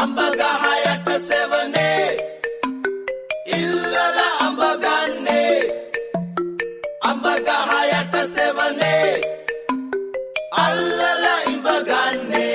ಅಂಬಗಹಾಯಟ ಸೇವನೆ ಇಲ್ಲಲ ಅಂಬಗನ್ನೆ ಅಂಬಗಹಾಯಟ ಸೇವನೆ ಅಲ್ಲಲ ಇಂಬಗನ್ನೆ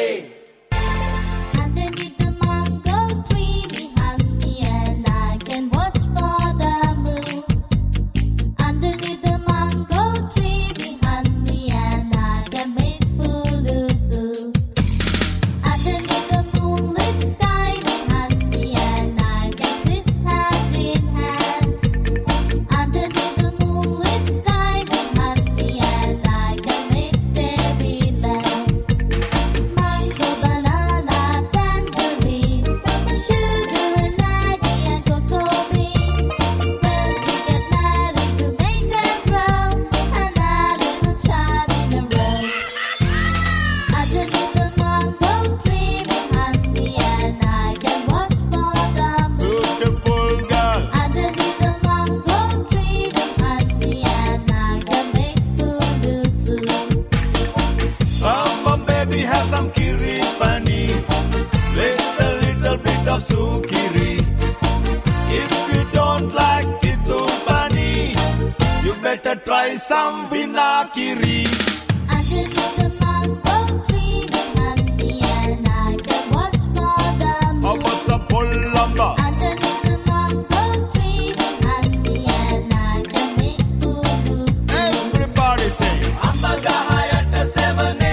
Sukiri. If you don't like itu bunny, you better try some vinagiri. Underneath the mango tree behind me, and I can watch for the moon. How about some pullamba? Underneath the mango tree behind me, and I can make food. Everybody say, Ambagahayata sevane.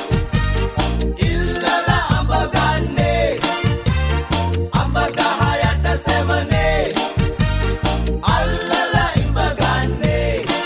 Illala ambaganne. Ambagahayata sevane. Allala imbaganne.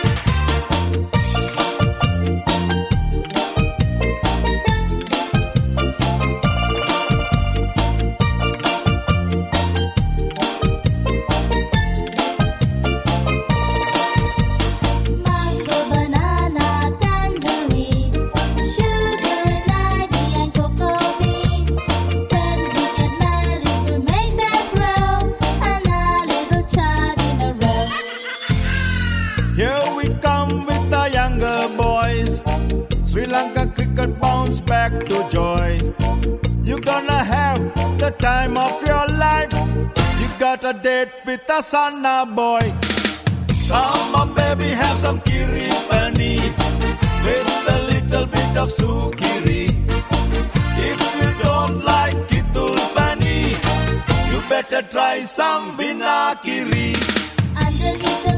Mango, banana, tangerine, sugar and ivy and cocoa bean. When we get married, we'll make that grow, and a little child in a row. Here we come with the younger boys. Sri Lanka cricket bounce back to joy. You're gonna have the time of your life. You got a date with a Sanna boy. Come on, baby, have some kiri pani with a little bit of sukiri. If you don't like kitul pani, you better try some vinagiri. Underneath the